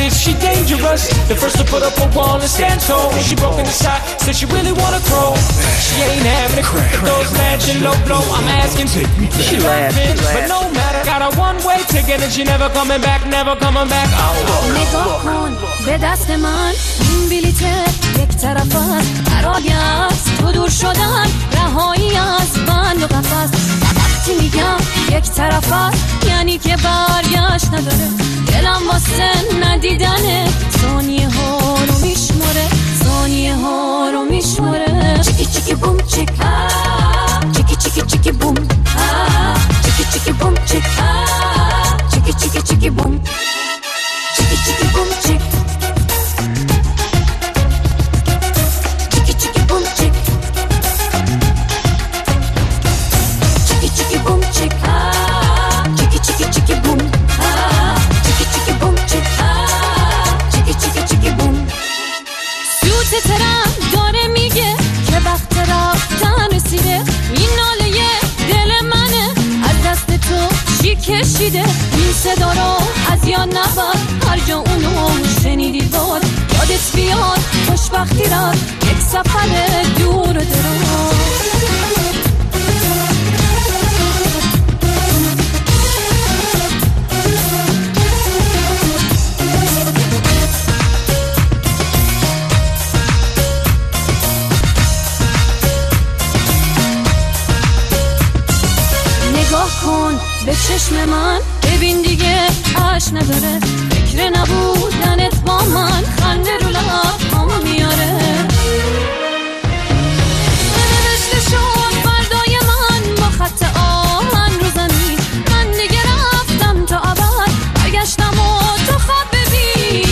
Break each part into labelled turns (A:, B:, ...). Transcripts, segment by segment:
A: is she dangerous? The first to put up a wall and stand tall. She broke in the side, said she really wanna crawl. She ain't having it, those matching low blow. I'm asking, she laughing, but no matter. Got a one-way ticket and she never coming back, never coming back.
B: نگاه کن به دست من، این بلیت یک طرف است. برای از تو دور شدن، رهایی از بند و قفس. وقتی میگم یک طرف است یعنی که برگشت نداره. دلم واسه ندیدنه، ثانیه ها رو میشماره، ثانیه ها رو میشماره. چیکی چیکی بوم چیک، چیکی چیکی چیکی بوم، چیکی چیکی بوم چیک، چیکی چیکی چیکی بوم، چیکی چیکی بوم چیک، چیکی چیکی بوم چیک، چیکی چیکی بوم چیک، چیکی چیکی چیکی بوم، چیکی چیکی بوم چیک، چیکی چیکی چیکی بوم. سوت ترم داره میگه که وقت رفتن رسیده. این ناله دل منه، از دست تو چی کشیده. این صدا رو از یاد نبر، هر جا اونو شنیدی باد یادت بیاد. خوشبختی رفت یک سفر دور و دراز. نگاه کن به چشم من، ببین دیگه اش نداره. فکر نبودنت با من خنده رو لبام میاره. نوشته شد فردای من با خط آهن رو زمین. من دیگه رفتم تا ابد، برگشتم و تو خواب ببین.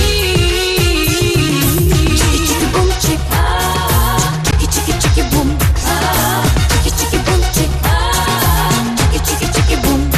B: چیکی چیکی بوم چیک، چیکی چیکی چیکی بوم، چیکی چیکی بوم چیک، چیکی چیکی چیکی بوم.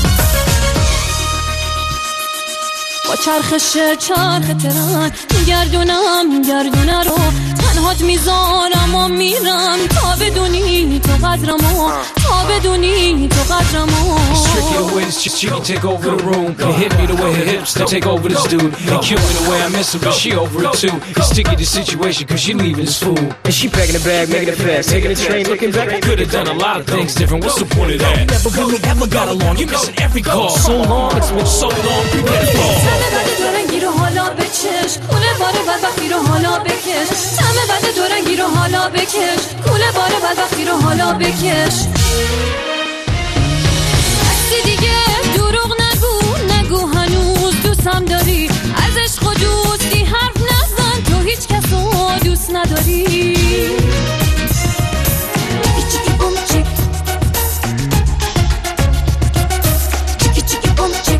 B: با چرخش چرخ ترن میگردونم گردونه رو، تنهات میذارم و میرم تا بدونی تو قدرمو، تا بدونی تو قدرمو.
A: Tricky the way this chick take over the room. It hit me the way her hips they take over this dude. It kill me the way I miss her, but she over it too. It's sticky the situation cause she leaving this fool. And she packing the bag, making it fast, taking the train, looking back. I could have done a lot of things different. What's the point of that? Never really ever got along. You missing every call. So long, it's been so long. Prepare to fall.
B: تمه بده دورنگی رو حالا بچش، کونه باره بدبختی رو حالا بکش. تمه بده دورنگی رو حالا بکش، کونه باره بدبختی رو حالا بکش. وقتی دیگه دروغ نگو هنوز دوستم داری. از عشق و دوستی حرف نزن، تو هیچ کس رو دوست نداری. چیکی بوم چیک، چیکی چیکی بوم چیک.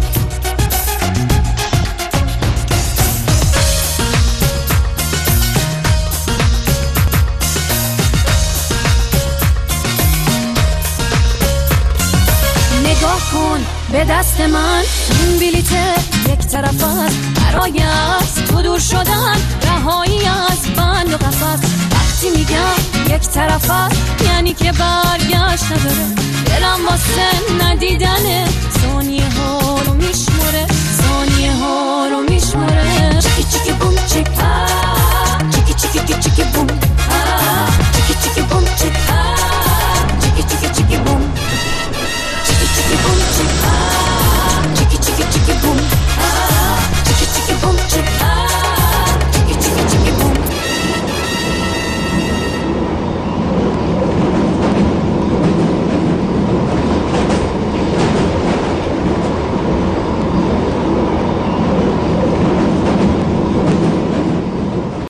B: نگاه کن به دست من، این بلیت یک طرف است. برای از تو دور شدن، رهایی از بند و قفس. وقتی میگم یک طرف است یعنی که برگشت نداره. دلم واسه ندیدنه، ثانیه ها رو میشماره، ثانیه ها رو میشماره.